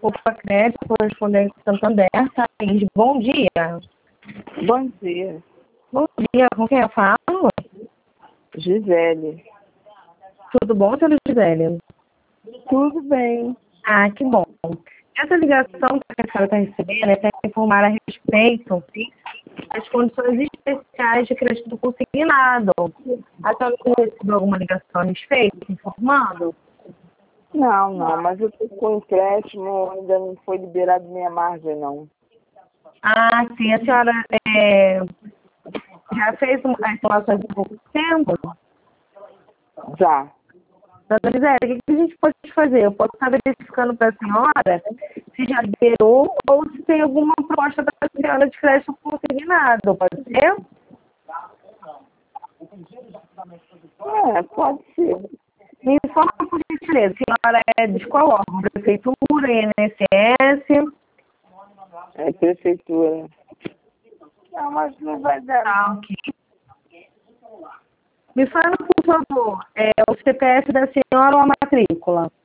Opa Crédito, correspondente Santander, Thaís. Bom dia. Bom dia, Bom dia, com quem eu falo? Gisele. Tudo bom, senhora Gisele? Tudo bem. Ah, que bom. Essa ligação que a senhora está recebendo é para informar a respeito das condições especiais de crédito consignado. A senhora recebeu alguma ligação a respeito, informando? Não, mas eu estou com empréstimo, ainda não foi liberado minha margem, não. Ah, sim, a senhora já fez as informações há pouco tempo? Já. Dona Gisele, o que a gente pode fazer? Eu posso estar verificando para a senhora se já liberou ou se tem alguma proposta para a senhora de crédito consignado, pode ser? Pode ser. Me informa por gentileza, a senhora é de qual órgão? Prefeitura, INSS? É prefeitura. Não, mas não vai dar. Ah, ok. Me fala, por favor, o CPF da senhora ou a matrícula?